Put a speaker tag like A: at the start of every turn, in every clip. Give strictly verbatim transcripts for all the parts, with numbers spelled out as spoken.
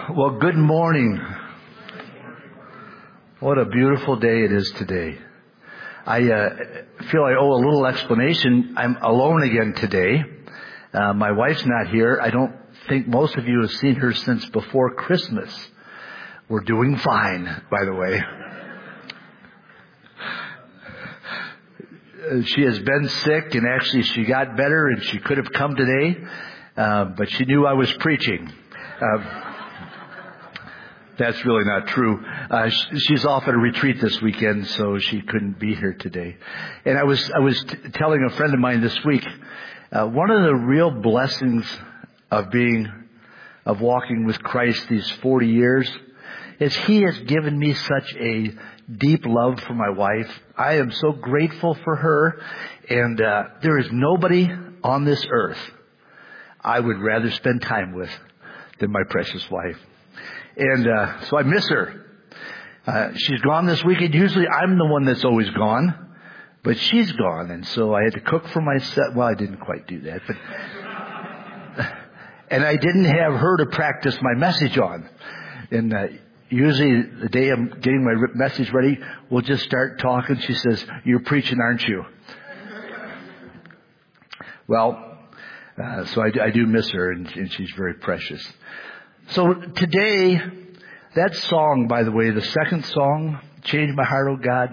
A: Well, good morning. What a beautiful day it is today. I uh, feel I owe a little explanation. I'm alone again today. Uh, my wife's not here. I don't think most of you have seen her since before Christmas. We're doing fine, by the way. Uh, she has been sick, and actually she got better, and she could have come today, uh, but she knew I was preaching. Uh, That's really not true. Uh, she's off at a retreat this weekend, so she couldn't be here today. And I was I was t- telling a friend of mine this week, uh, one of the real blessings of being, of walking with Christ these forty years, is He has given me such a deep love for my wife. I am so grateful for her, and uh, there is nobody on this earth I would rather spend time with than my precious wife. And uh, so I miss her. Uh, she's gone this weekend. Usually I'm the one that's always gone, but she's gone. And so I had to cook for myself. Well, I didn't quite do that. but And I didn't have her to practice my message on. And uh, usually the day I'm getting my message ready, we'll just start talking. She says, "You're preaching, aren't you?" Well, uh, so I, I do miss her, and, and she's very precious. So today, that song, by the way, the second song, "Change My Heart, Oh God,"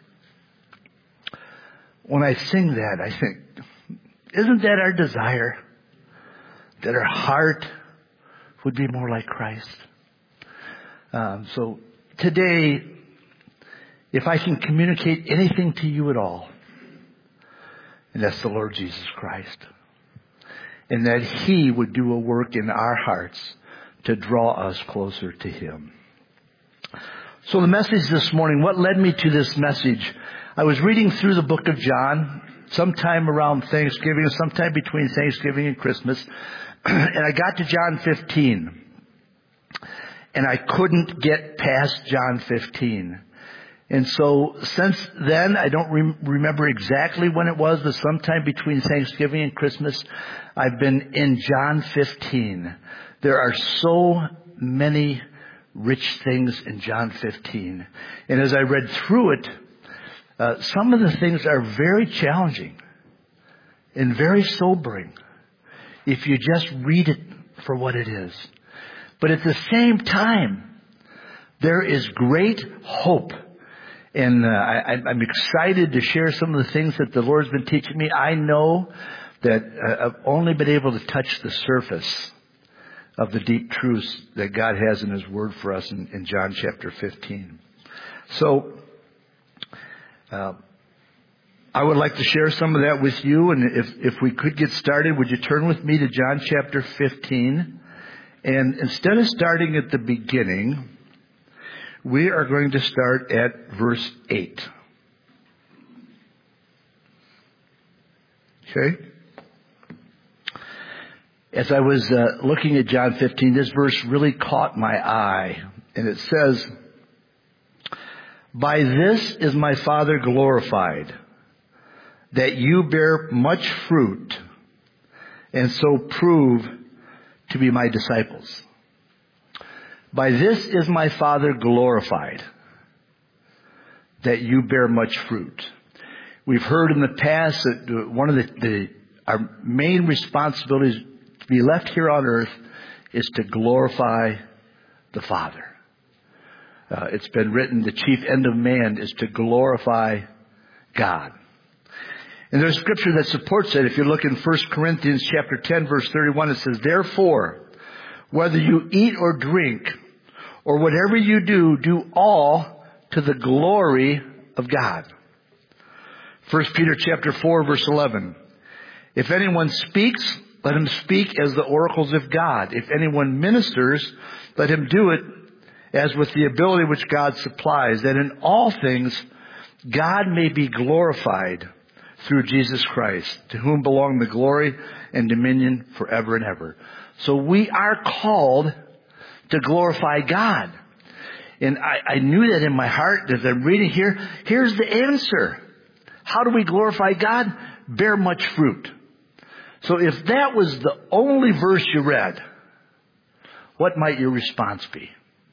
A: when I sing that, I think, isn't that our desire? That our heart would be more like Christ. Um, so today, if I can communicate anything to you at all, and that's the Lord Jesus Christ, and that He would do a work in our hearts to draw us closer to Him. So the message this morning, what led me to this message? I was reading through the book of John sometime around Thanksgiving, sometime between Thanksgiving and Christmas, and I got to John fifteen. And I couldn't get past John fifteen. And so since then, I don't re- remember exactly when it was, but sometime between Thanksgiving and Christmas, I've been in John fifteen. There are so many rich things in John fifteen. And as I read through it, uh, some of the things are very challenging and very sobering if you just read it for what it is. But at the same time, there is great hope. And uh, I, I'm excited to share some of the things that the Lord's been teaching me. I know that uh, I've only been able to touch the surface of the deep truths that God has in His Word for us in, in John chapter fifteen. So, uh, I would like to share some of that with you. And if, if we could get started, would you turn with me to John chapter fifteen? And instead of starting at the beginning, we are going to start at verse eight. Okay? As I was uh, looking at John fifteen, this verse really caught my eye. And it says, "By this is my Father glorified, that you bear much fruit, and so prove to be my disciples. By this is my Father glorified, that you bear much fruit." We've heard in the past that one of the, the our main responsibilities to be left here on earth is to glorify the Father. Uh, it's been written, the chief end of man is to glorify God. And there's scripture that supports that. If you look in First Corinthians chapter ten, verse thirty-one, it says, "Therefore, whether you eat or drink, or whatever you do, do all to the glory of God." First Peter chapter four, verse eleven, "If anyone speaks, let him speak as the oracles of God. If anyone ministers, let him do it as with the ability which God supplies, that in all things God may be glorified through Jesus Christ, to whom belong the glory and dominion forever and ever." So we are called to glorify God. And I, I knew that in my heart as I'm reading here. Here's the answer. How do we glorify God? Bear much fruit. So if that was the only verse you read, what might your response be?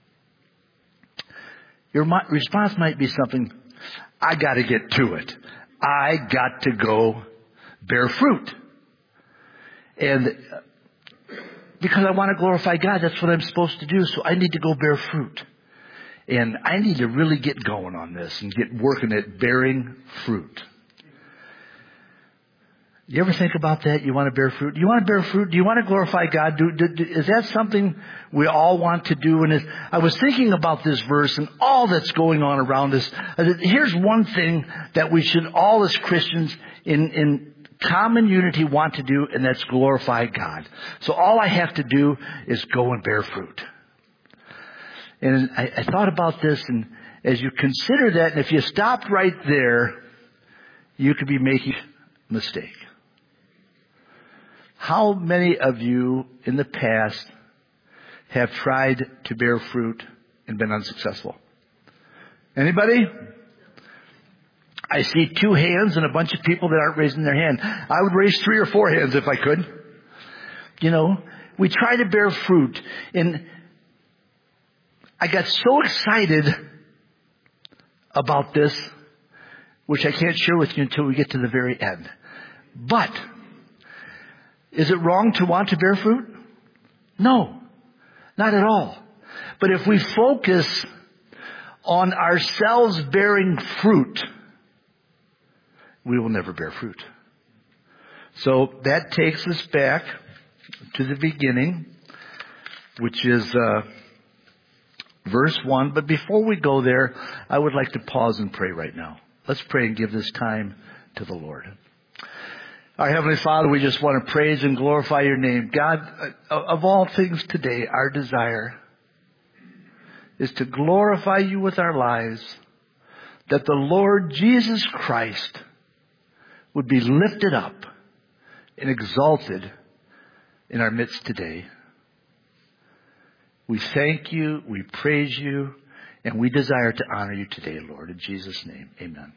A: Your mi- response might be something, I got to get to it. I got to go bear fruit. And because I want to glorify God, that's what I'm supposed to do, so I need to go bear fruit. And I need to really get going on this and get working at bearing fruit. You ever think about that? You want to bear fruit? Do you want to bear fruit? Do you want to glorify God? Do, do, do, is that something we all want to do? And as I was thinking about this verse and all that's going on around us, here's one thing that we should all as Christians in, in common unity want to do, and that's glorify God. So all I have to do is go and bear fruit. And I, I thought about this, and as you consider that, and if you stopped right there, you could be making a mistake. How many of you in the past have tried to bear fruit and been unsuccessful? Anybody? I see two hands and a bunch of people that aren't raising their hand. I would raise three or four hands if I could. You know, we try to bear fruit, and I got so excited about this, which I can't share with you until we get to the very end. But is it wrong to want to bear fruit? No, not at all. But if we focus on ourselves bearing fruit, we will never bear fruit. So that takes us back to the beginning, which is uh, verse one. But before we go there, I would like to pause and pray right now. Let's pray and give this time to the Lord. Our Heavenly Father, we just want to praise and glorify your name. God, of all things today, our desire is to glorify you with our lives, that the Lord Jesus Christ would be lifted up and exalted in our midst today. We thank you, we praise you, and we desire to honor you today, Lord. In Jesus' name, amen.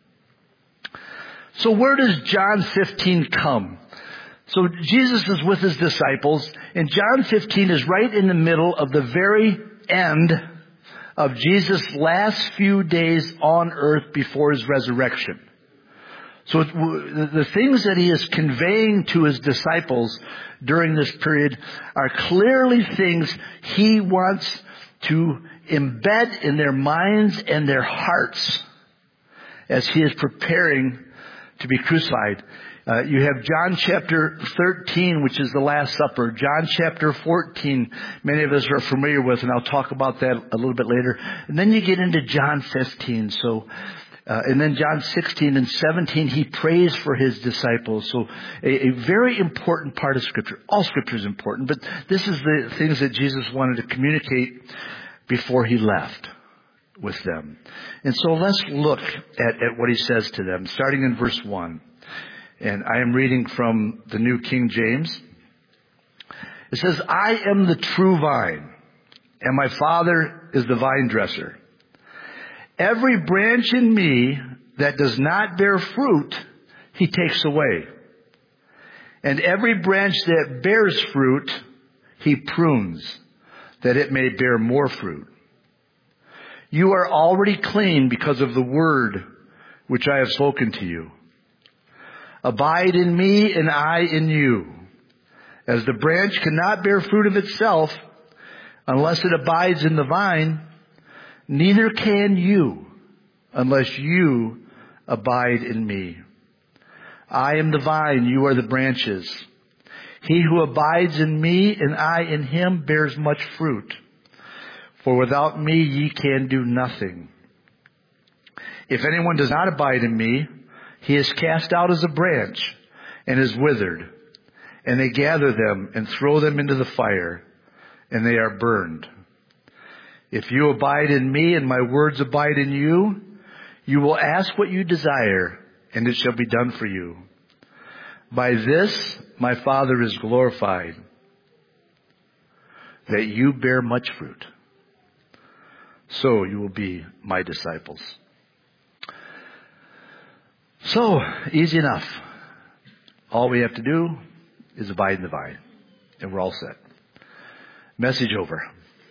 A: So where does John fifteen come? So Jesus is with his disciples, and John fifteen is right in the middle of the very end of Jesus' last few days on earth before his resurrection. So the things that he is conveying to his disciples during this period are clearly things he wants to embed in their minds and their hearts as he is preparing to be crucified. Uh, you have John chapter thirteen, which is the Last Supper. John chapter fourteen, many of us are familiar with, and I'll talk about that a little bit later. And then you get into John fifteen. So, uh, and then John sixteen and seventeen, he prays for his disciples. So a, a very important part of Scripture. All Scripture is important, but this is the things that Jesus wanted to communicate before he left with them. And so let's look at, at what he says to them, starting in verse one. And I am reading from the New King James. It says, I am the true vine, and my Father is the vine dresser. Every branch in me that does not bear fruit, he takes away. And every branch that bears fruit, he prunes, that it may bear more fruit. You are already clean because of the word which I have spoken to you. Abide in me and I in you. As the branch cannot bear fruit of itself unless it abides in the vine, neither can you unless you abide in me. I am the vine, you are the branches. He who abides in me and I in him bears much fruit. For without me ye can do nothing. If anyone does not abide in me, he is cast out as a branch and is withered. And they gather them and throw them into the fire, and they are burned. If you abide in me and my words abide in you, you will ask what you desire, and it shall be done for you. By this my Father is glorified, that you bear much fruit. So you will be my disciples. So, easy enough. All we have to do is abide in the vine, and we're all set. Message over.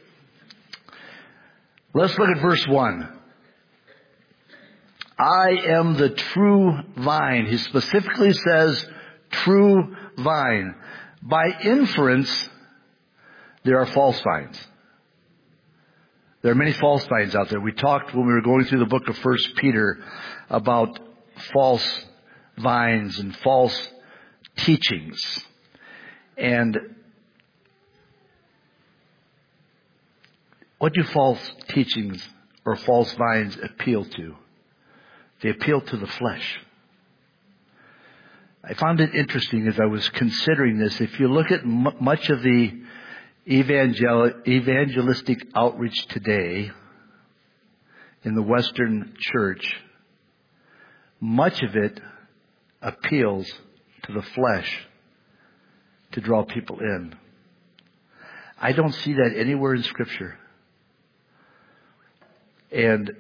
A: Let's look at verse one. I am the true vine. He specifically says true vine. By inference, there are false vines. There are many false vines out there. We talked when we were going through the book of First Peter about false vines and false teachings. And what do false teachings or false vines appeal to? They appeal to the flesh. I found it interesting as I was considering this. If you look at m- much of the evangel- evangelistic outreach today in the Western church, much of it appeals to the flesh to draw people in. I don't see that anywhere in Scripture. And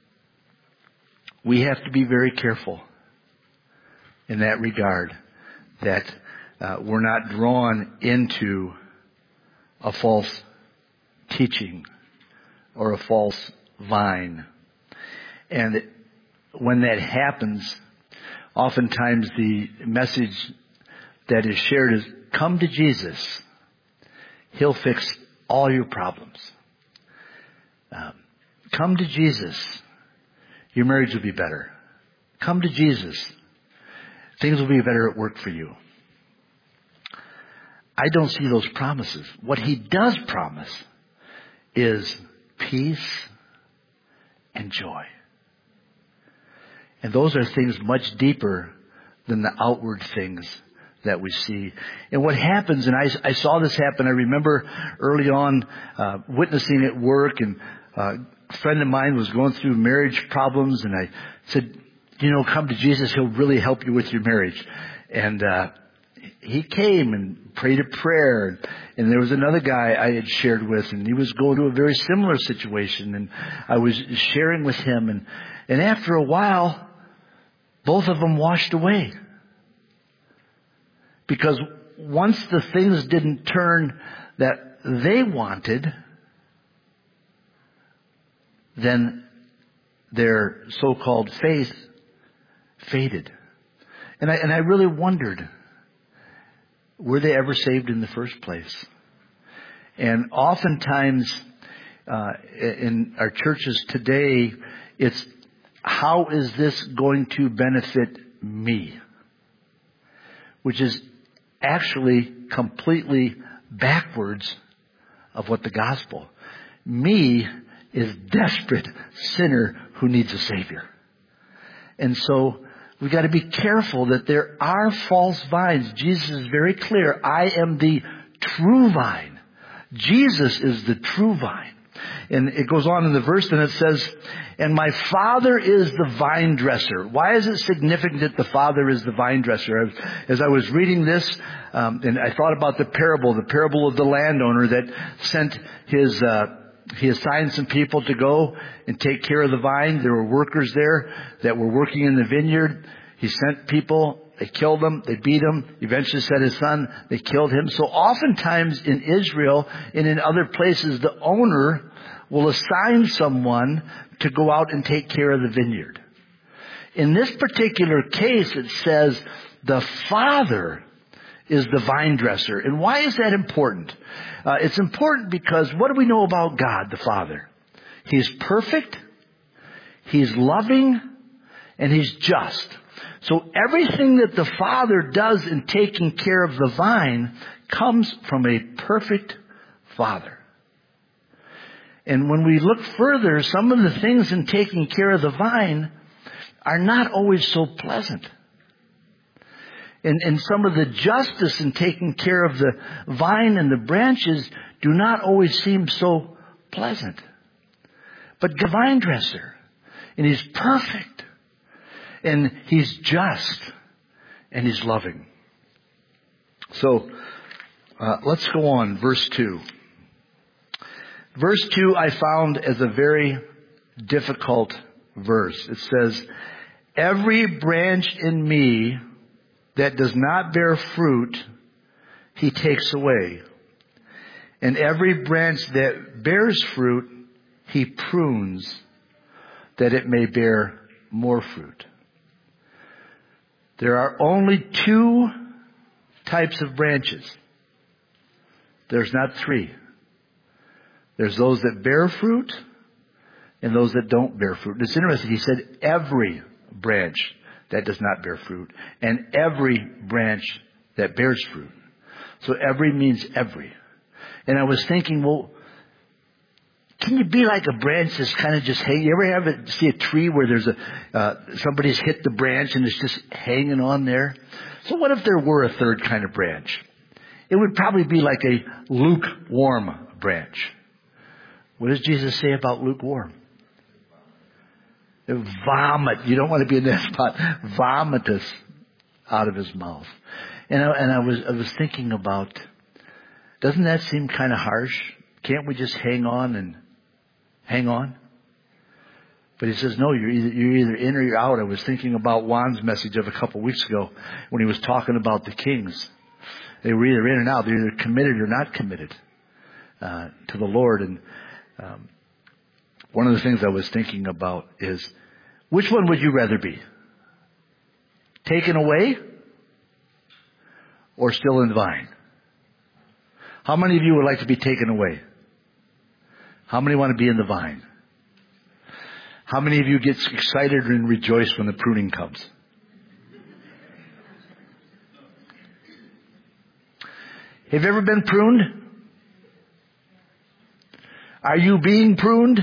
A: we have to be very careful in that regard, that uh, we're not drawn into a false teaching or a false vine. And when that happens, oftentimes the message that is shared is, come to Jesus. He'll fix all your problems. Um, come to Jesus. Your marriage will be better. Come to Jesus. Things will be better at work for you. I don't see those promises. What He does promise is peace and joy. And those are things much deeper than the outward things that we see. And what happens, and I, I saw this happen, I remember early on uh, witnessing at work, and uh, a friend of mine was going through marriage problems, and I said, you know, come to Jesus, He'll really help you with your marriage. And uh he came and prayed a prayer. And there was another guy I had shared with, and he was going to a very similar situation. And I was sharing with him. And, and after a while, both of them washed away. Because once the things didn't turn that they wanted, then their so-called faith faded. And I, and I really wondered, were they ever saved in the first place? And oftentimes uh, in our churches today, it's, how is this going to benefit me? Which is actually completely backwards of what the gospel. Me is desperate sinner who needs a Savior. And so we've got to be careful that there are false vines. Jesus is very clear. I am the true vine. Jesus is the true vine. And it goes on in the verse and it says, and my Father is the vine dresser. Why is it significant that the Father is the vine dresser? As I was reading this, um, and I thought about the parable, the parable of the landowner that sent his, uh, he assigned some people to go and take care of the vine. There were workers there that were working in the vineyard. He sent people. They killed them. They beat him. Eventually sent his son. They killed him. So oftentimes in Israel and in other places, the owner will assign someone to go out and take care of the vineyard. In this particular case, it says the Father is the vine dresser. And why is that important? Uh, it's important because what do we know about God, the Father? He's perfect, He's loving, and He's just. So everything that the Father does in taking care of the vine comes from a perfect Father. And when we look further, some of the things in taking care of the vine are not always so pleasant. And, and some of the justice in taking care of the vine and the branches do not always seem so pleasant. But the vine dresser, and He's perfect, and He's just, and He's loving. So, uh, let's go on, verse two. Verse two I found as a very difficult verse. It says, every branch in me that does not bear fruit, He takes away. And every branch that bears fruit, he prunes, that it may bear more fruit. There are only two types of branches. There's not three. There's those that bear fruit and those that don't bear fruit. It's interesting. He said every branch that does not bear fruit and every branch that bears fruit. So every means every. And I was thinking, well, can you be like a branch that's kind of just hanging? You ever have it, see a tree where there's a, uh, somebody's hit the branch and it's just hanging on there? So what if there were a third kind of branch? It would probably be like a lukewarm branch. What does Jesus say about lukewarm? Vomit. You don't want to be in that spot. Vomitous out of his mouth. And I, and I was, I was thinking about, doesn't that seem kind of harsh? Can't we just hang on and hang on? But he says, no, you're either, you're either in or you're out. I was thinking about Juan's message of a couple of weeks ago when he was talking about the kings. They were either in and out. They're either committed or not committed uh, to the Lord. And um, one of the things I was thinking about is, which one would you rather be? Taken away or still in the vine? How many of you would like to be taken away? How many want to be in the vine? How many of you get excited and rejoice when the pruning comes? Have you ever been pruned? Are you being pruned?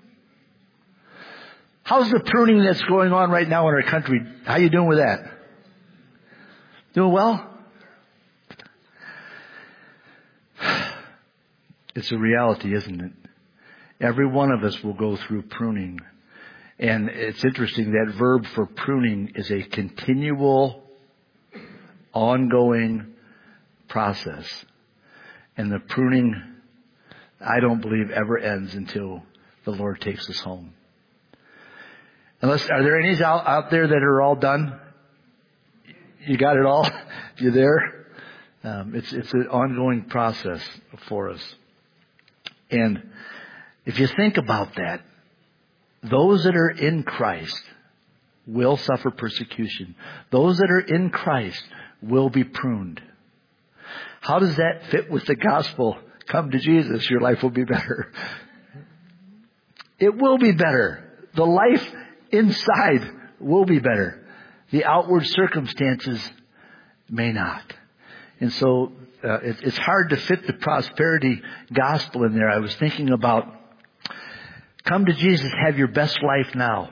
A: How's the pruning that's going on right now in our country? How you doing with that? Doing well? It's a reality, isn't it? Every one of us will go through pruning. And it's interesting, that verb for pruning is a continual, ongoing process. And the pruning, I don't believe, ever ends until the Lord takes us home. Unless, are there any out, out there that are all done? You got it all? You there? Um, it's, it's an ongoing process for us. And if you think about that, those that are in Christ will suffer persecution. Those that are in Christ will be pruned. How does that fit with the gospel? Come to Jesus, your life will be better. It will be better. The life inside will be better. The outward circumstances may not. And so uh, it, it's hard to fit the prosperity gospel in there. I was thinking about, come to Jesus, have your best life now.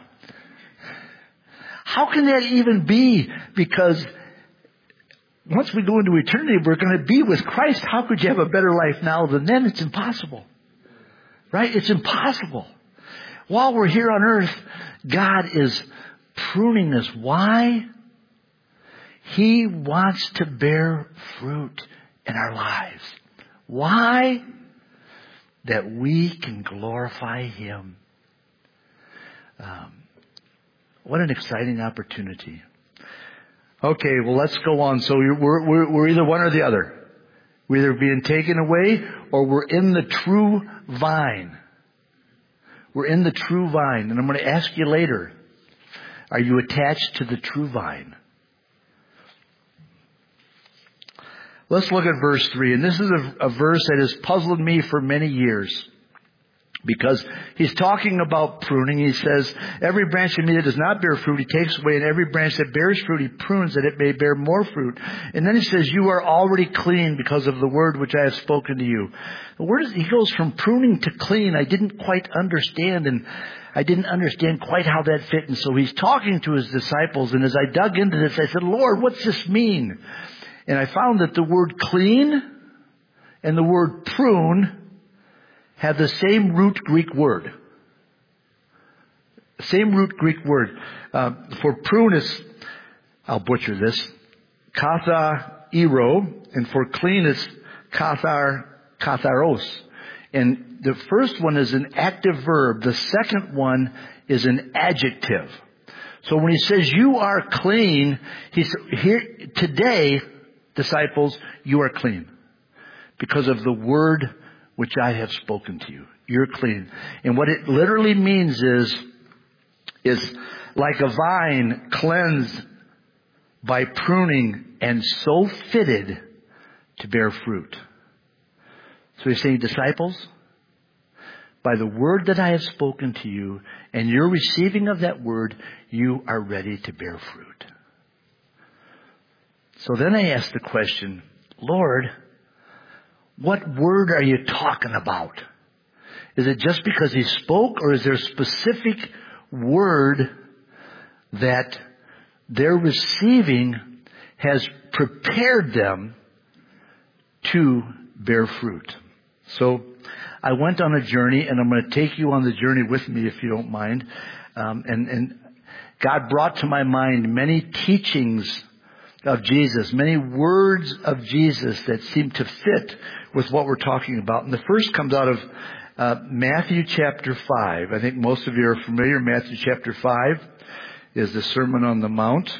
A: How can that even be? Because once we go into eternity, we're going to be with Christ. How could you have a better life now than then? It's impossible. Right? It's impossible. While we're here on earth, God is pruning us. Why? He wants to bear fruit in our lives. Why? That we can glorify Him. Um, what an exciting opportunity. Okay, well, let's go on. So we're, we're, we're either one or the other. We're either being taken away or we're in the true vine. We're in the true vine. And I'm going to ask you later, are you attached to the true vine? Let's look at verse three. And this is a, a verse that has puzzled me for many years. Because he's talking about pruning. He says, every branch in me that does not bear fruit, he takes away. And every branch that bears fruit, he prunes that it may bear more fruit. And then he says, you are already clean because of the word which I have spoken to you. The word is, he goes from pruning to clean. I didn't quite understand. And I didn't understand quite how that fit. And so he's talking to his disciples. And as I dug into this, I said, Lord, what's this mean? And I found that the word clean and the word prune have the same root Greek word. Same root Greek word. Uh, for prune is, I'll butcher this, kathairo, and for clean is kathar, katharos. And the first one is an active verb. The second one is an adjective. So when he says you are clean, he's here today, disciples, you are clean because of the word which I have spoken to you. You're clean. And what it literally means is, is like a vine cleansed by pruning and so fitted to bear fruit. So he's saying, disciples, by the word that I have spoken to you and your receiving of that word, you are ready to bear fruit. So then I asked the question, Lord, what word are you talking about? Is it just because he spoke, or is there a specific word that they're receiving has prepared them to bear fruit? So I went on a journey, and I'm going to take you on the journey with me if you don't mind. Um, and, and God brought to my mind many teachings of Jesus, many words of Jesus that seem to fit with what we're talking about. And the first comes out of uh, Matthew chapter five. I think most of you are familiar. Matthew chapter five is the Sermon on the Mount.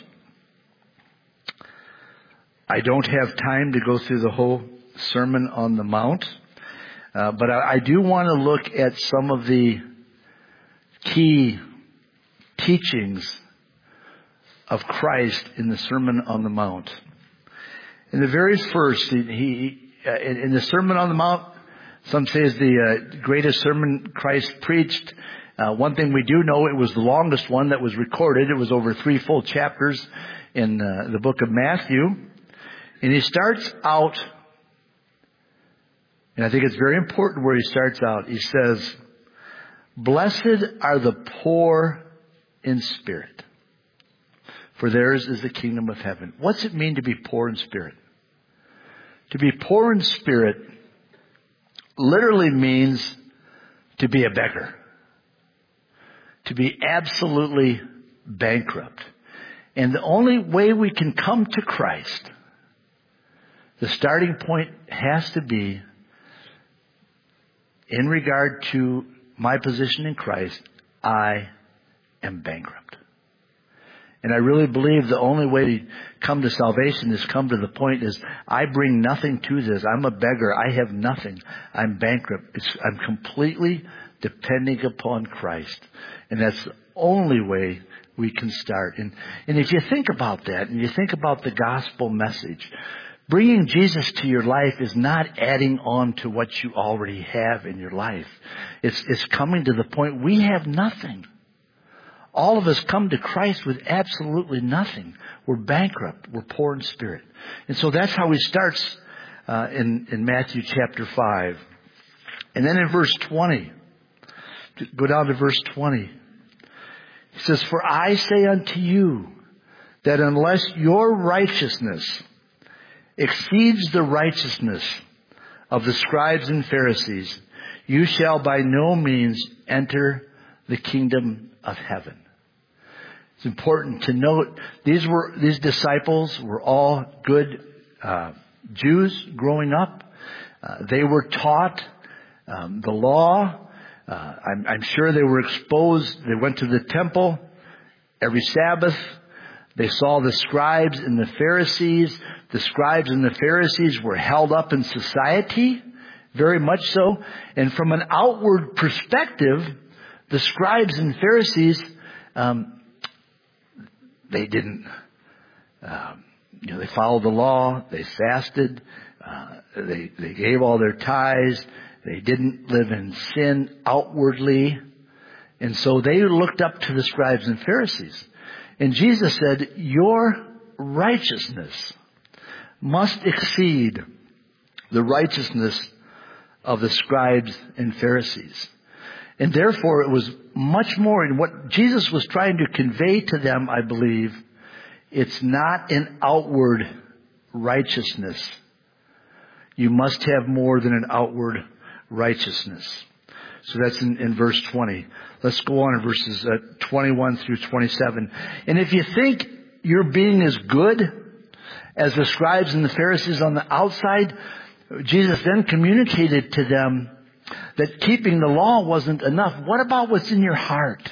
A: I don't have time to go through the whole Sermon on the Mount. Uh, but I, I do want to look at some of the key teachings of Christ in the Sermon on the Mount. In the very first, he, he uh, in, in the Sermon on the Mount, some say is the uh, greatest sermon Christ preached. Uh, one thing we do know, it was the longest one that was recorded. It was over three full chapters in uh, the book of Matthew. And he starts out, and I think it's very important where he starts out. He says, "Blessed are the poor in spirit, for theirs is the kingdom of heaven." What's it mean to be poor in spirit? To be poor in spirit literally means to be a beggar. To be absolutely bankrupt. And the only way we can come to Christ, the starting point has to be in regard to my position in Christ, I am bankrupt. And I really believe the only way to come to salvation is come to the point is I bring nothing to this. I'm a beggar. I have nothing. I'm bankrupt. It's, I'm completely depending upon Christ. And that's the only way we can start. And, and if you think about that, and you think about the gospel message, bringing Jesus to your life is not adding on to what you already have in your life. It's, it's coming to the point we have nothing. All of us come to Christ with absolutely nothing. We're bankrupt. We're poor in spirit. And so that's how he starts uh, in, in Matthew chapter five. And then in verse twenty, go down to verse twenty. He says, "For I say unto you that unless your righteousness exceeds the righteousness of the scribes and Pharisees, you shall by no means enter the kingdom of heaven." It's important to note these were these disciples were all good uh, Jews growing up. Uh, they were taught um, the law. Uh, I'm, I'm sure they were exposed. They went to the temple every Sabbath. They saw the scribes and the Pharisees. The scribes and the Pharisees were held up in society, very much so. And from an outward perspective, the scribes and Pharisees, um, they didn't, um, you know, they followed the law. They fasted. Uh, they they gave all their tithes. They didn't live in sin outwardly, and so they looked up to the scribes and Pharisees. And Jesus said, "Your righteousness must exceed the righteousness of the scribes and Pharisees." And therefore, it was much more in what Jesus was trying to convey to them, I believe. It's not an outward righteousness. You must have more than an outward righteousness. So that's in, in verse twenty. Let's go on in verses uh, twenty-one through twenty-seven. "And if you think you're being as good as the scribes and the Pharisees on the outside," Jesus then communicated to them that keeping the law wasn't enough. What about what's in your heart?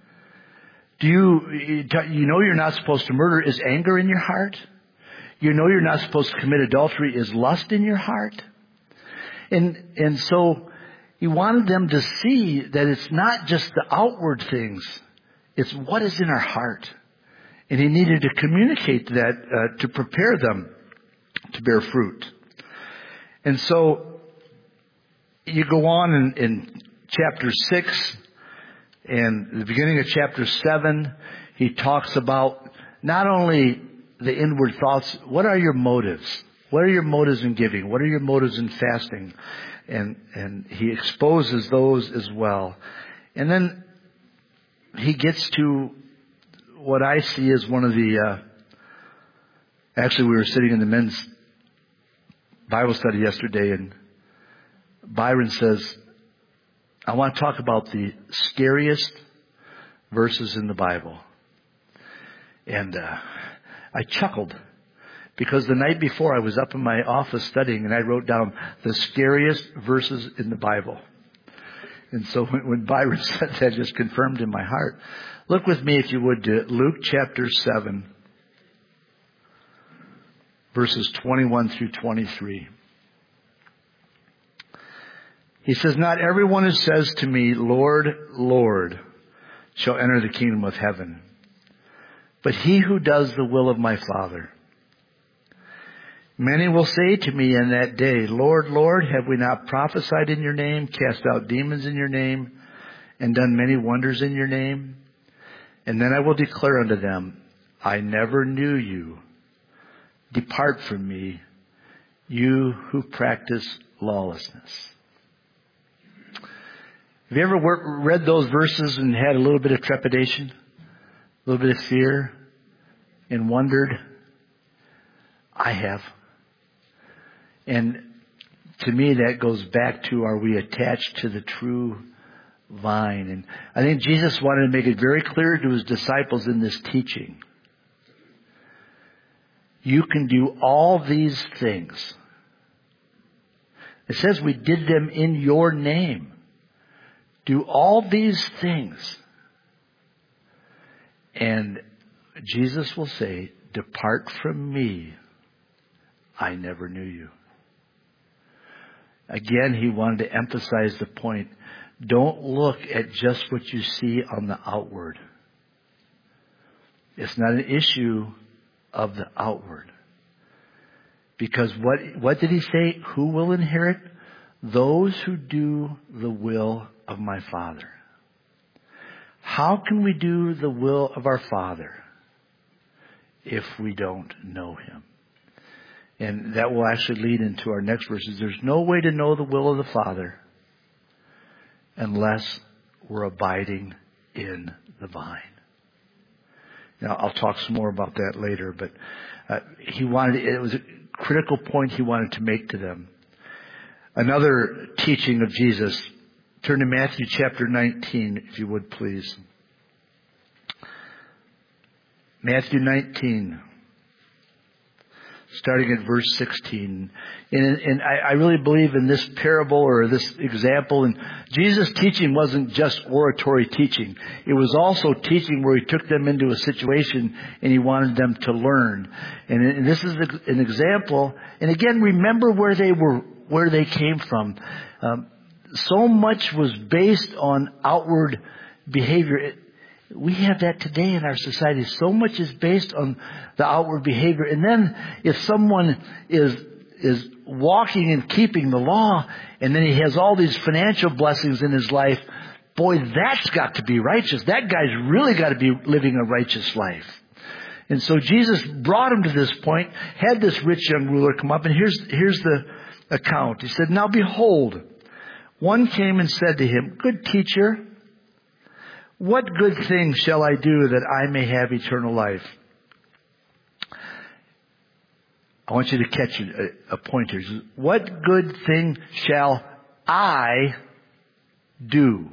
A: Do you, you know you're not supposed to murder? Is anger in your heart? You know you're not supposed to commit adultery? Is lust in your heart? And, and so he wanted them to see that it's not just the outward things. It's what is in our heart. And he needed to communicate that uh, to prepare them to bear fruit. And so you go on in, in chapter six and the beginning of chapter seven, he talks about not only the inward thoughts, what are your motives? What are your motives in giving? What are your motives in fasting? And, and he exposes those as well. And then he gets to what I see as one of the, uh, actually we were sitting in the men's Bible study yesterday, and Byron says, I want to talk about the scariest verses in the Bible. And uh, I chuckled because the night before I was up in my office studying and I wrote down the scariest verses in the Bible. And so when, when Byron said that, it just confirmed in my heart. Look with me, if you would, to Luke chapter seven, verses twenty-one through twenty-three. He says, not everyone who says to me, Lord, Lord, shall enter the kingdom of heaven, but he who does the will of my Father. Many will say to me in that day, Lord, Lord, have we not prophesied in your name, cast out demons in your name, and done many wonders in your name? And then I will declare unto them, I never knew you. Depart from me, you who practice lawlessness. Have you ever read those verses and had a little bit of trepidation, a little bit of fear, and wondered? I have. And to me, that goes back to, are we attached to the true vine? And I think Jesus wanted to make it very clear to his disciples in this teaching. You can do all these things. It says we did them in your name. Do all these things. And Jesus will say, depart from me. I never knew you. Again, he wanted to emphasize the point. Don't look at just what you see on the outward. It's not an issue of the outward. Because what, what did he say? Who will inherit? Those who do the will of my Father. How can we do the will of our Father if we don't know him? And that will actually lead into our next verses. There's no way to know the will of the Father unless we're abiding in the vine. Now, I'll talk some more about that later, but uh, he wanted, it was a critical point he wanted to make to them. Another teaching of Jesus. Turn to Matthew chapter nineteen, if you would please. Matthew nineteen. Starting at verse sixteen. And, and I, I really believe in this parable or this example. And Jesus' teaching wasn't just oratory teaching. It was also teaching where he took them into a situation and he wanted them to learn. And, and this is an example. And again, remember where they were, where they came from. Um, so much was based on outward behavior. It, We have that today in our society. So much is based on the outward behavior. And then if someone is is walking and keeping the law, and then he has all these financial blessings in his life, boy, that's got to be righteous. That guy's really got to be living a righteous life. And so Jesus brought him to this point, had this rich young ruler come up, and here's here's the account. He said, now behold, one came and said to him, good teacher, what good thing shall I do that I may have eternal life? I want you to catch a, a point here. What good thing shall I do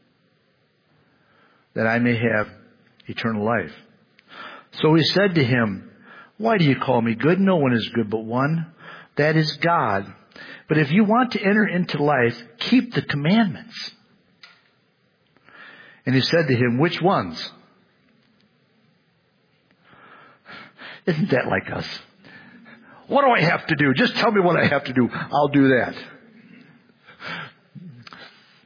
A: that I may have eternal life? So he said to him, why do you call me good? No one is good but one, that is God. But if you want to enter into life, keep the commandments. And he said to him, which ones? Isn't that like us? What do I have to do? Just tell me what I have to do. I'll do that.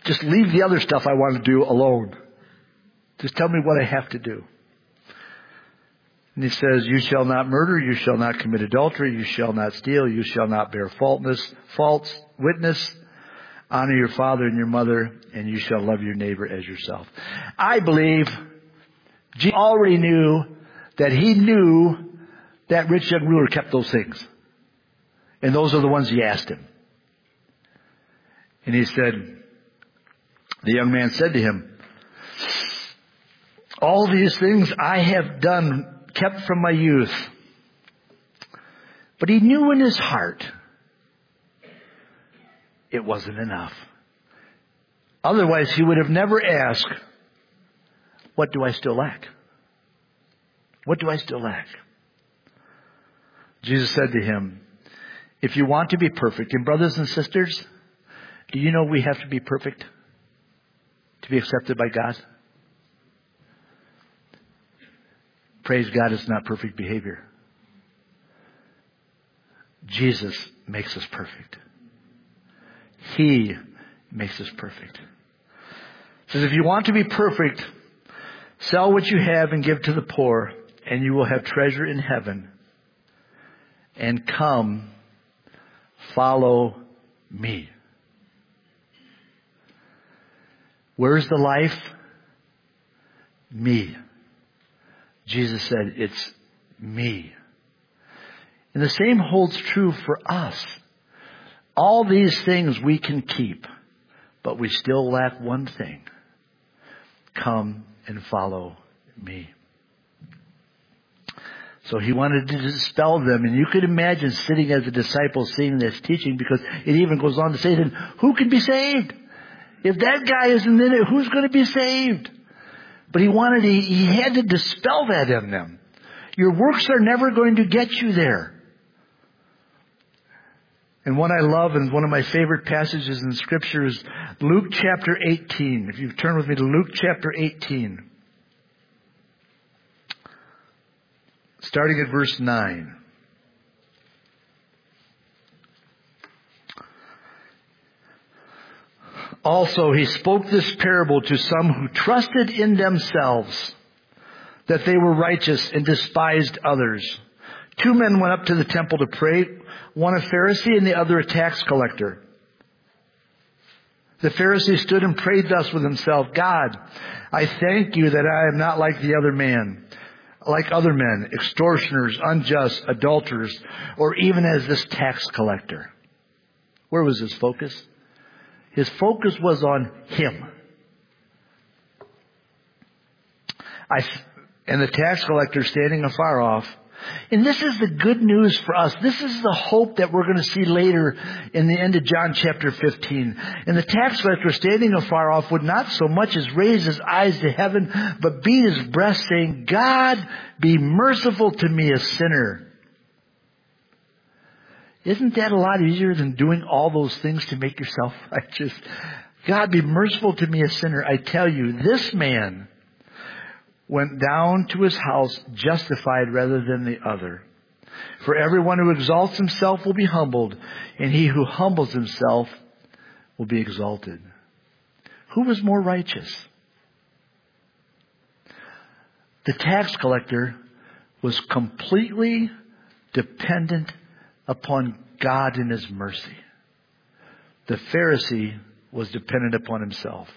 A: Just leave the other stuff I want to do alone. Just tell me what I have to do. And he says, you shall not murder, you shall not commit adultery, you shall not steal, you shall not bear faultless, false witness, honor your father and your mother, and you shall love your neighbor as yourself. I believe Jesus already knew that he knew that rich young ruler kept those things. And those are the ones he asked him. And he said, the young man said to him, all these things I have done, kept from my youth. But he knew in his heart it wasn't enough. Otherwise, he would have never asked, what do I still lack? What do I still lack? Jesus said to him, if you want to be perfect, and brothers and sisters, do you know we have to be perfect to be accepted by God? Praise God, it's not perfect behavior. Jesus makes us perfect. He makes us perfect. He says, if you want to be perfect, sell what you have and give to the poor, and you will have treasure in heaven. And come, follow me. Where's the life? Me. Jesus said, it's me. And the same holds true for us. All these things we can keep, but we still lack one thing. Come and follow me. So he wanted to dispel them. And you could imagine sitting as a disciple seeing this teaching, because it even goes on to say, then who can be saved? If that guy isn't in it, who's going to be saved? But he wanted, he, he had to dispel that in them. Your works are never going to get you there. And what I love, and one of my favorite passages in Scripture, is Luke chapter eighteen. If you turn with me to Luke chapter eighteen. Starting at verse nine. Also, he spoke this parable to some who trusted in themselves that they were righteous and despised others. Two men went up to the temple to pray, one a Pharisee and the other a tax collector. The Pharisee stood and prayed thus with himself, God, I thank you that I am not like the other man, like other men, extortioners, unjust, adulterers, or even as this tax collector. Where was his focus? His focus was on him. I, and the tax collector standing afar off. And this is the good news for us. This is the hope that we're going to see later in the end of John chapter fifteen. And the tax collector standing afar off would not so much as raise his eyes to heaven, but beat his breast, saying, God, be merciful to me, a sinner. Isn't that a lot easier than doing all those things to make yourself righteous? God, be merciful to me, a sinner. I tell you, this man went down to his house justified rather than the other. For everyone who exalts himself will be humbled, and he who humbles himself will be exalted. Who was more righteous? The tax collector was completely dependent upon God and His mercy. The Pharisee was dependent upon himself.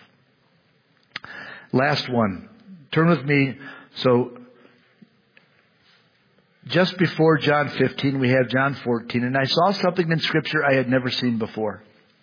A: Last one. Turn with me. So, just before John fifteen, we have John fourteen. And I saw something in Scripture I had never seen before.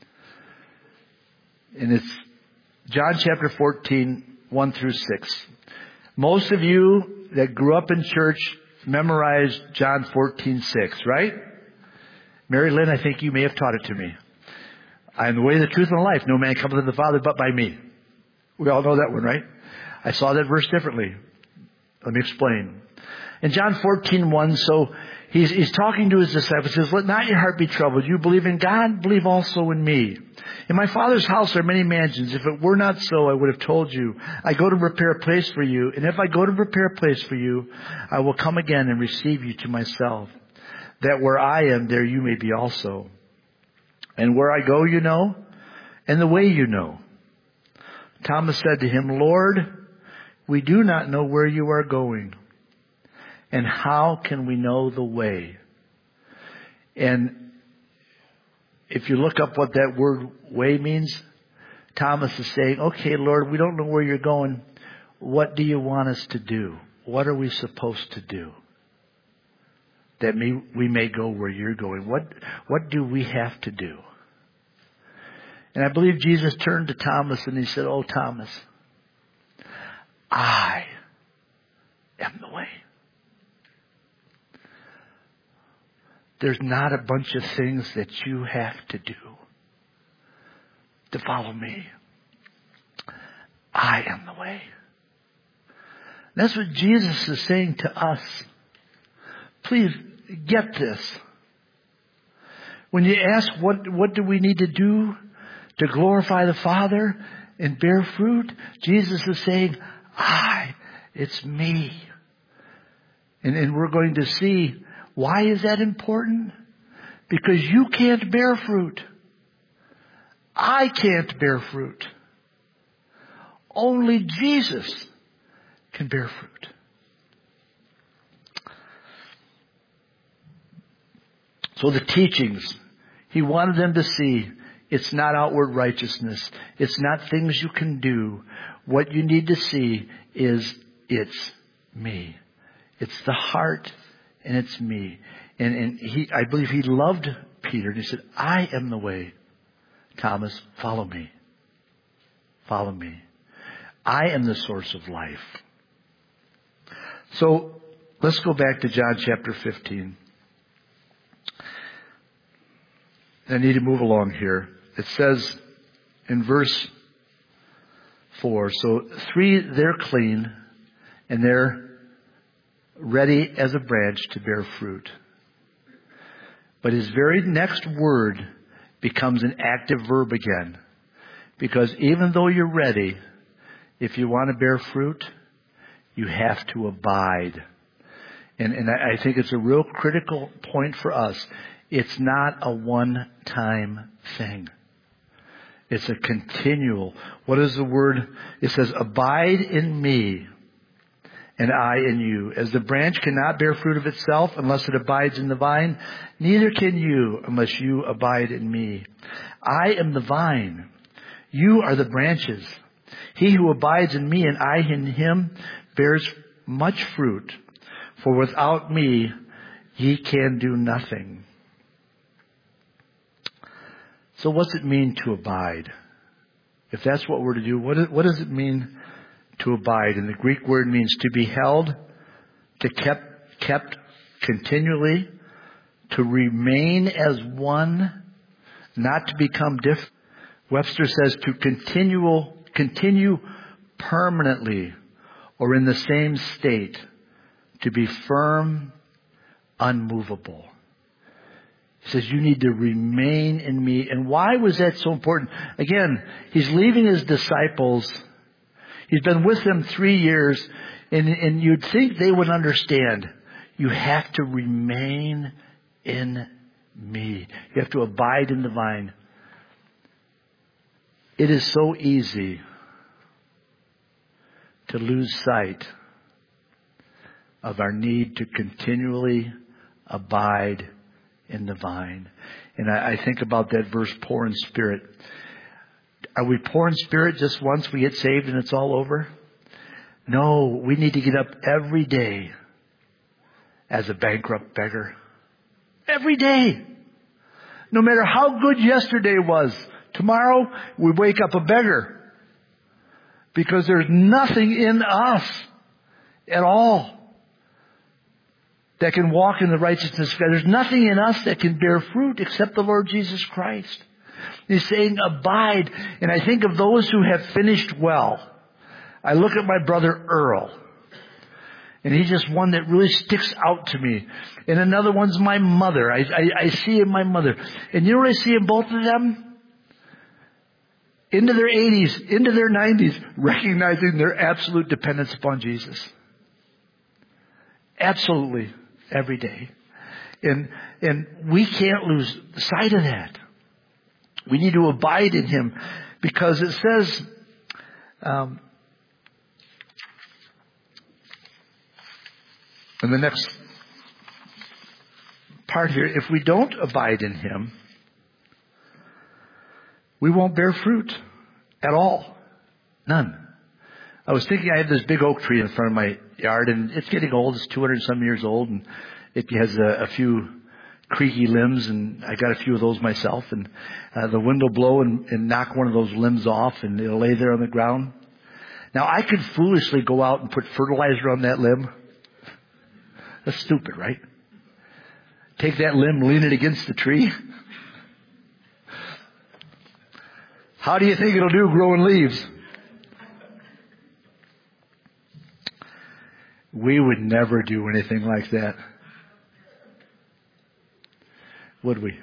A: And it's John chapter fourteen, one through six. Most of you that grew up in church memorized John fourteen, six, right? Mary Lynn, I think you may have taught it to me. I am the way, the truth, and the life. No man cometh to the Father but by me. We all know that one, right? I saw that verse differently. Let me explain. In John fourteen, one, so he's, he's talking to his disciples. He says, let not your heart be troubled. You believe in God, believe also in me. In my Father's house are many mansions. If it were not so, I would have told you. I go to prepare a place for you. And if I go to prepare a place for you, I will come again and receive you to myself, that where I am, there you may be also. And where I go, you know, and the way you know. Thomas said to him, Lord, we do not know where you are going, and how can we know the way? And if you look up what that word way means, Thomas is saying, okay, Lord, we don't know where you're going. What do you want us to do? What are we supposed to do that may, we may go where you're going? What, what do we have to do? And I believe Jesus turned to Thomas and he said, oh, Thomas, I am the way. There's not a bunch of things that you have to do to follow me. I am the way. That's what Jesus is saying to us. Please get this. When you ask what, what do we need to do to glorify the Father and bear fruit, Jesus is saying, I, it's me. And, and we're going to see, why is that important? Because you can't bear fruit. I can't bear fruit. Only Jesus can bear fruit. So the teachings, he wanted them to see, it's not outward righteousness. It's not things you can do. What you need to see is, it's me. It's the heart, and it's me. And, and he, I believe he loved Peter, and he said, I am the way. Thomas, follow me. Follow me. I am the source of life. So let's go back to John chapter fifteen. I need to move along here. It says in verse four, so three, they're clean and they're ready as a branch to bear fruit. But his very next word becomes an active verb again. Because even though you're ready, if you want to bear fruit, you have to abide. And, and I think it's a real critical point for us. It's not a one-time thing. It's a continual. What is the word? It says, abide in me and I in you. As the branch cannot bear fruit of itself unless it abides in the vine, neither can you unless you abide in me. I am the vine. You are the branches. He who abides in me and I in him bears much fruit. For without me, ye can do nothing. So what's it mean to abide? If that's what we're to do, what, is, what does it mean to abide? And the Greek word means to be held, to kept, kept continually, to remain as one, not to become different. Webster says to continual, continue permanently or in the same state, to be firm, unmovable. He says, you need to remain in me. And why was that so important? Again, he's leaving his disciples. He's been with them three years. And, and you'd think they would understand. You have to remain in me. You have to abide in the vine. It is so easy to lose sight of our need to continually abide in the vine. And I, I think about that verse, poor in spirit. Are we poor in spirit just once we get saved and it's all over? No, we need to get up every day as a bankrupt beggar. Every day. No matter how good yesterday was, tomorrow we wake up a beggar. Because there's nothing in us at all that can walk in the righteousness of God. There's nothing in us that can bear fruit except the Lord Jesus Christ. He's saying abide. And I think of those who have finished well. I look at my brother Earl. And he's just one that really sticks out to me. And another one's my mother. I, I, I see in my mother. And you know what I see in both of them? Into their eighties, into their nineties, recognizing their absolute dependence upon Jesus. Absolutely. Every day. And, and we can't lose sight of that. We need to abide in him because it says Um, and the next part here, if we don't abide in Him, we won't bear fruit at all. None. I was thinking I have this big oak tree in front of my yard, and it's getting old. It's two hundred some years old, and it has a, a few creaky limbs, and I got a few of those myself. And uh, the wind will blow and, and knock one of those limbs off, and it'll lay there on the ground. Now, I could foolishly go out and put fertilizer on that limb. That's stupid, right? Take that limb, lean it against the tree. How do you think it'll do growing leaves? We would never do anything like that. Would we?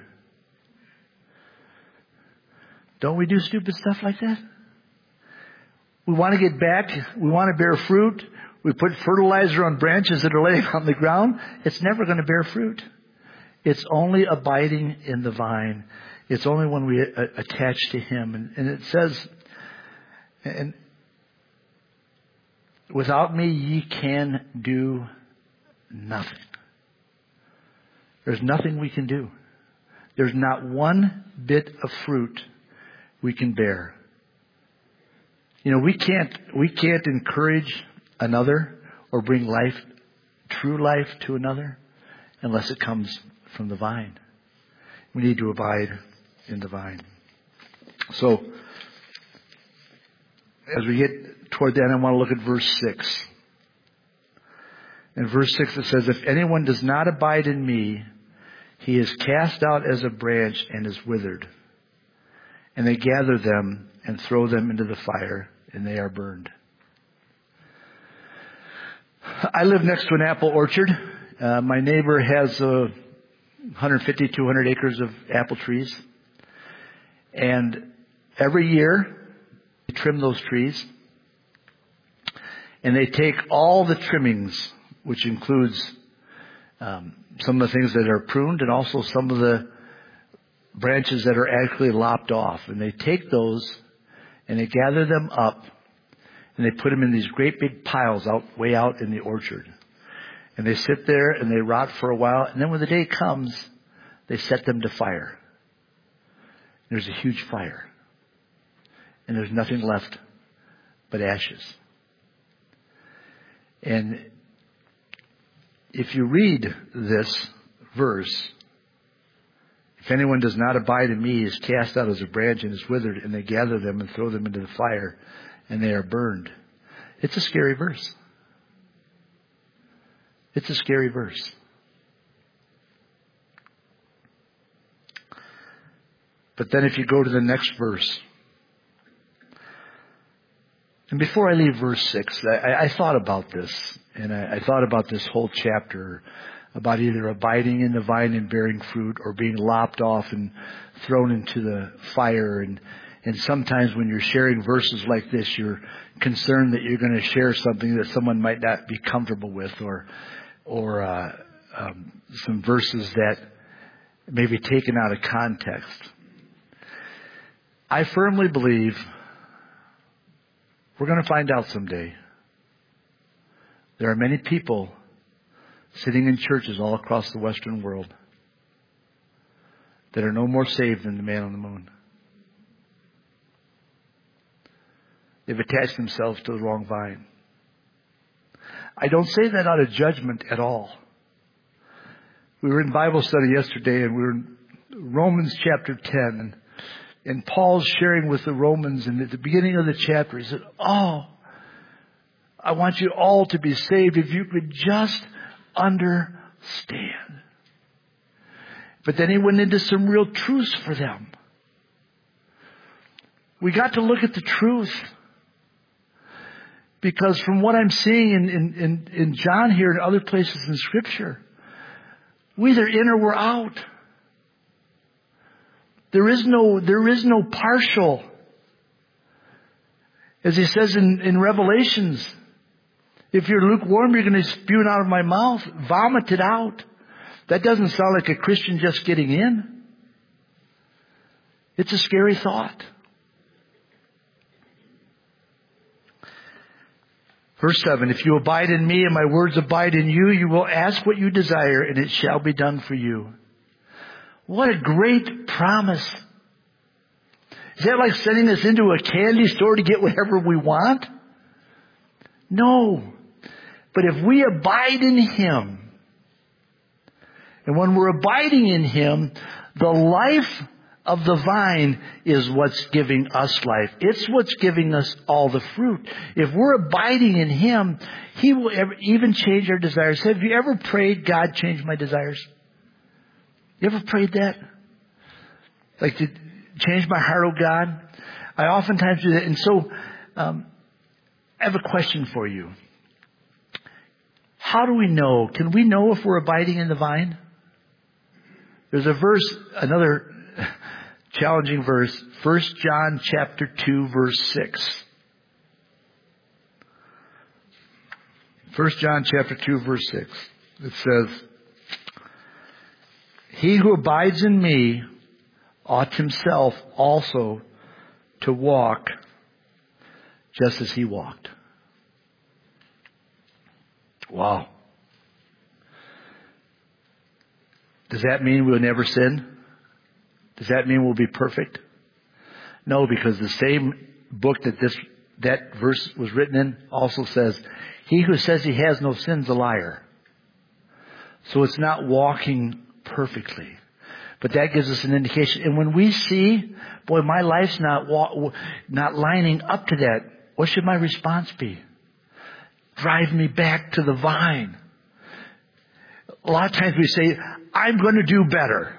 A: Don't we do stupid stuff like that? We want to get back. We want to bear fruit. We put fertilizer on branches that are laying on the ground. It's never going to bear fruit. It's only abiding in the vine. It's only when we a- attach to Him. And, and it says, and without me ye can do nothing. There's nothing we can do. There's not one bit of fruit we can bear. You know, we can't, we can't encourage another or bring life, true life to another unless it comes from the vine. We need to abide in the vine. So, as we get toward the end, I want to look at verse six. In verse six it says, if anyone does not abide in me, he is cast out as a branch and is withered. And they gather them and throw them into the fire, and they are burned. I live next to an apple orchard. Uh, my neighbor has uh, one hundred fifty, two hundred acres of apple trees. And every year, they trim those trees. And they take all the trimmings, which includes um, some of the things that are pruned and also some of the branches that are actually lopped off. And they take those and they gather them up and they put them in these great big piles out way out in the orchard. And they sit there and they rot for a while. And then when the day comes, they set them to fire. There's a huge fire. And there's nothing left but ashes. And if you read this verse, if anyone does not abide in me, he is cast out as a branch and is withered, and they gather them and throw them into the fire, and they are burned. It's a scary verse. It's a scary verse. But then if you go to the next verse, and before I leave verse six, I, I thought about this, and I, I thought about this whole chapter, about either abiding in the vine and bearing fruit or being lopped off and thrown into the fire. And, and sometimes when you're sharing verses like this, you're concerned that you're going to share something that someone might not be comfortable with, or or uh, um, some verses that may be taken out of context. I firmly believe we're going to find out someday. There are many people sitting in churches all across the Western world that are no more saved than the man on the moon. They've attached themselves to the wrong vine. I don't say that out of judgment at all. We were in Bible study yesterday, and we were in Romans chapter ten, and, and Paul's sharing with the Romans, and at the beginning of the chapter, he said, oh, I want you all to be saved if you could just understand. But then he went into some real truths for them. We got to look at the truth. Because from what I'm seeing in, in, in, in John here and other places in Scripture, we're either in or we're out. There is no, there is no partial. As he says in, in Revelations, if you're lukewarm, you're going to spew it out of my mouth, vomit it out. That doesn't sound like a Christian just getting in. It's a scary thought. Verse seven, if you abide in me and my words abide in you, you will ask what you desire and it shall be done for you. What a great promise. Is that like sending us into a candy store to get whatever we want? No. But if we abide in Him, and when we're abiding in Him, the life of the vine is what's giving us life. It's what's giving us all the fruit. If we're abiding in Him, He will ever, even change our desires. Have you ever prayed, God, change my desires? You ever prayed that? Like, to change my heart, oh God? I oftentimes do that. And so, um, I have a question for you. How do we know? Can we know if we're abiding in the vine? There's a verse, another challenging verse, First John chapter two, verse six. First John chapter two, verse six. It says, he who abides in me ought himself also to walk just as he walked. Wow. Does that mean we'll never sin? Does that mean we'll be perfect? No, because the same book that this that verse was written in also says, he who says he has no sin is a liar. So it's not walking perfectly. But that gives us an indication. And when we see, boy, my life's not wa- not lining up to that, what should my response be? Drive me back to the vine. A lot of times we say, I'm going to do better.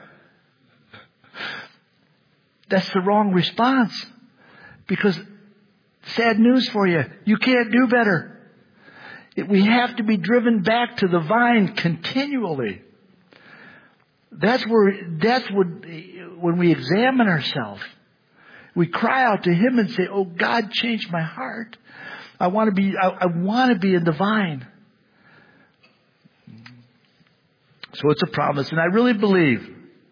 A: That's the wrong response. Because, sad news for you, you can't do better. It, we have to be driven back to the vine continually. That's where, that's what, when we examine ourselves, we cry out to Him and say, oh God, change my heart. I want to be, I, I want to be in the vine. So it's a promise. And I really believe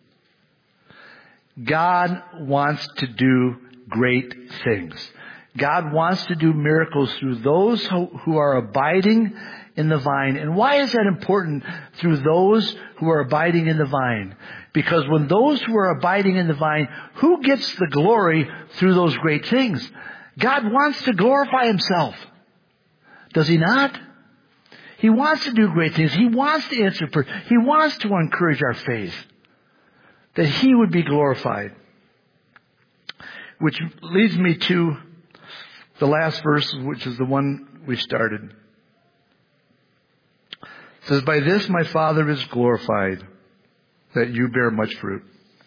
A: God wants to do great things. God wants to do miracles through those who, who are abiding in the vine. And why is that important? Through those who are abiding in the vine. Because when those who are abiding in the vine, who gets the glory through those great things? God wants to glorify Himself. Does He not? He wants to do great things. He wants to answer prayer. He wants to encourage our faith. That He would be glorified. Which leads me to the last verse, which is the one we started. It says, by this my Father is glorified, that you bear much fruit.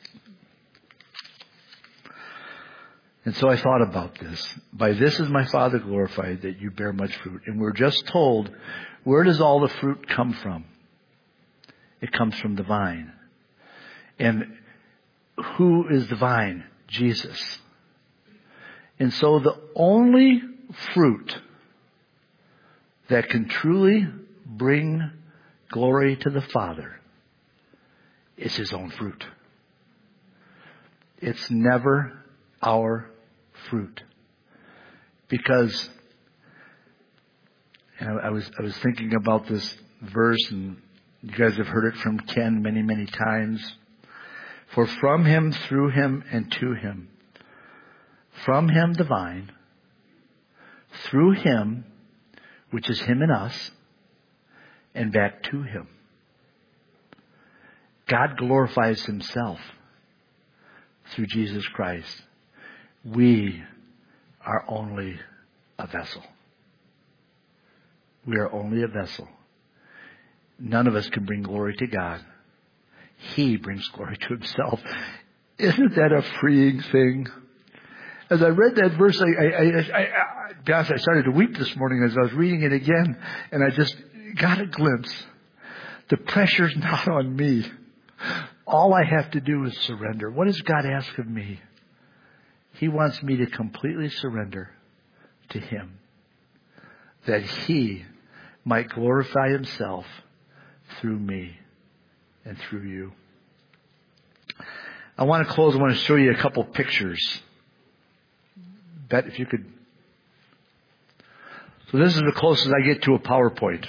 A: And so I thought about this. By this is my Father glorified, that you bear much fruit. And we're just told, where does all the fruit come from? It comes from the vine. And who is the vine? Jesus. And so the only fruit that can truly bring glory to the Father is His own fruit. It's never our fruit. Because, and I, I was I was thinking about this verse, and you guys have heard it from Ken many, many times. For from Him, through Him, and to Him, from Him the vine, through Him, which is Him and us, and back to Him. God glorifies Himself through Jesus Christ. We are only a vessel. We are only a vessel. None of us can bring glory to God. He brings glory to Himself. Isn't that a freeing thing? As I read that verse, I, I, I, I, gosh, I started to weep this morning as I was reading it again, and I just got a glimpse. The pressure's not on me. All I have to do is surrender. What does God ask of me? He wants me to completely surrender to Him, that He might glorify Himself through me and through you. I want to close. I want to show you a couple pictures. Bet if you could So this is the closest I get to a PowerPoint.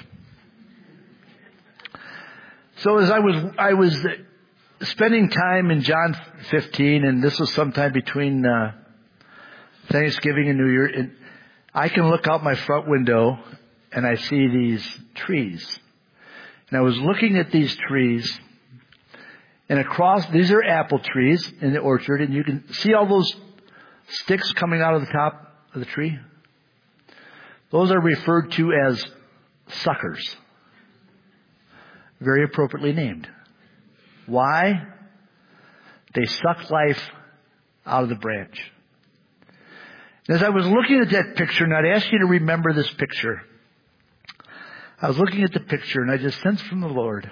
A: So as I was, I was spending time in John fifteen, and this was sometime between uh, Thanksgiving and New Year, and I can look out my front window and I see these trees. And I was looking at these trees, and across, these are apple trees in the orchard, and you can see all those sticks coming out of the top of the tree. Those are referred to as suckers. Very appropriately named. Why? They suck life out of the branch. And as I was looking at that picture, and I'd ask you to remember this picture, I was looking at the picture and I just sensed from the Lord,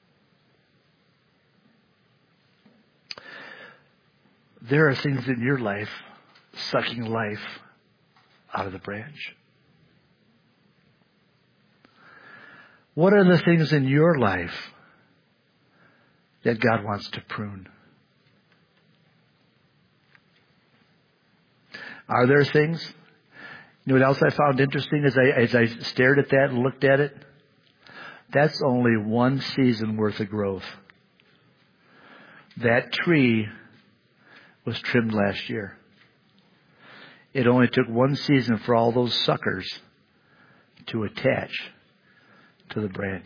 A: there are things in your life sucking life out of the branch. What are the things in your life that God wants to prune? Are there things? You know what else I found interesting as I, as I stared at that and looked at it? That's only one season worth of growth. That tree was trimmed last year. It only took one season for all those suckers to attach to the branch.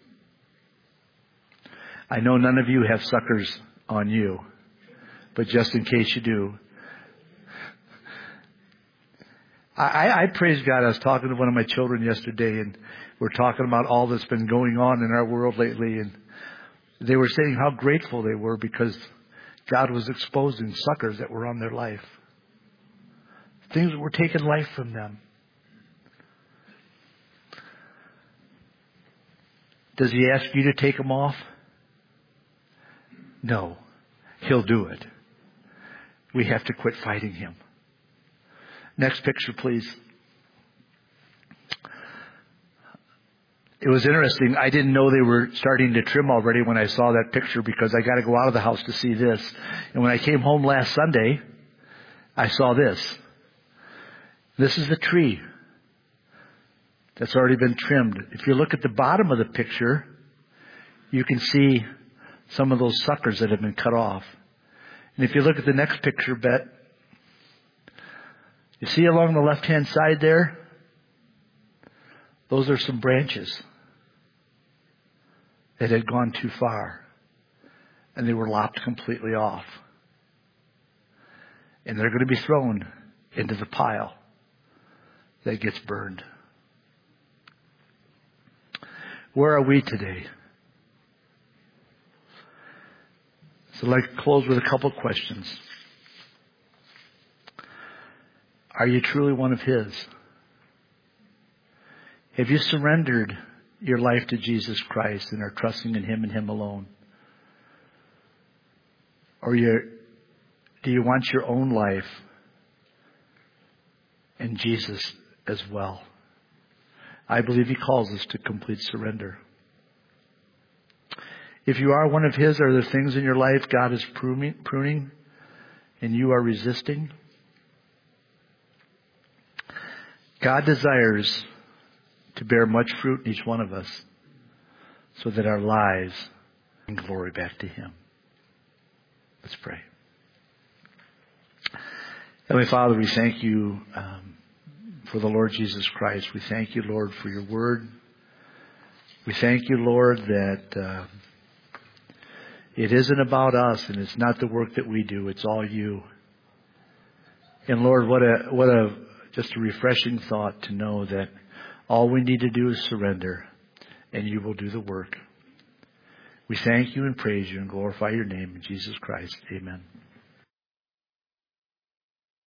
A: I know none of you have suckers on you, but just in case you do, I, I praise God. I was talking to one of my children yesterday, and we're talking about all that's been going on in our world lately, and they were saying how grateful they were because God was exposing suckers that were on their life. Things that were taking life from them. Does he ask you to take them off? No. He'll do it. We have to quit fighting him. Next picture, please. It was interesting. I didn't know they were starting to trim already when I saw that picture because I got to go out of the house to see this. And when I came home last Sunday, I saw this. This is the tree that's already been trimmed. If you look at the bottom of the picture, you can see some of those suckers that have been cut off. And if you look at the next picture, Bet, you see along the left-hand side there, those are some branches that had gone too far. And they were lopped completely off. And they're going to be thrown into the pile that gets burned. Where are we today? So I'd like to close with a couple of questions. Are you truly one of His? Have you surrendered your life to Jesus Christ and are trusting in Him and Him alone? Or you, do you want your own life and Jesus as well? I believe He calls us to complete surrender. If you are one of His, are there things in your life God is pruning, pruning and you are resisting? God desires to bear much fruit in each one of us so that our lives bring glory back to Him. Let's pray. Heavenly Father, we thank you um, for the Lord Jesus Christ. We thank you, Lord, for your word. We thank you, Lord, that uh, it isn't about us and it's not the work that we do. It's all you. And Lord, what a what a just a refreshing thought to know that all we need to do is surrender and you will do the work. We thank you and praise you and glorify your name in Jesus Christ. Amen.